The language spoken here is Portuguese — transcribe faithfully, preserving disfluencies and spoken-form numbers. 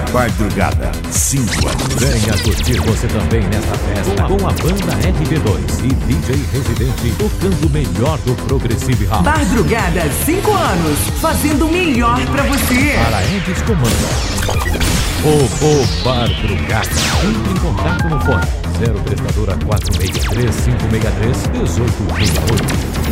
Madrugada, cinco anos. Venha curtir você também nessa festa com a banda R B dois e D J Residente tocando o melhor do Progressive House. Madrugada, cinco anos, fazendo o melhor pra você. Para Edis Comando. O O Madrugada. Entre em contato no fone zero prestadora quatro seis três cinco seis três um oito seis oito.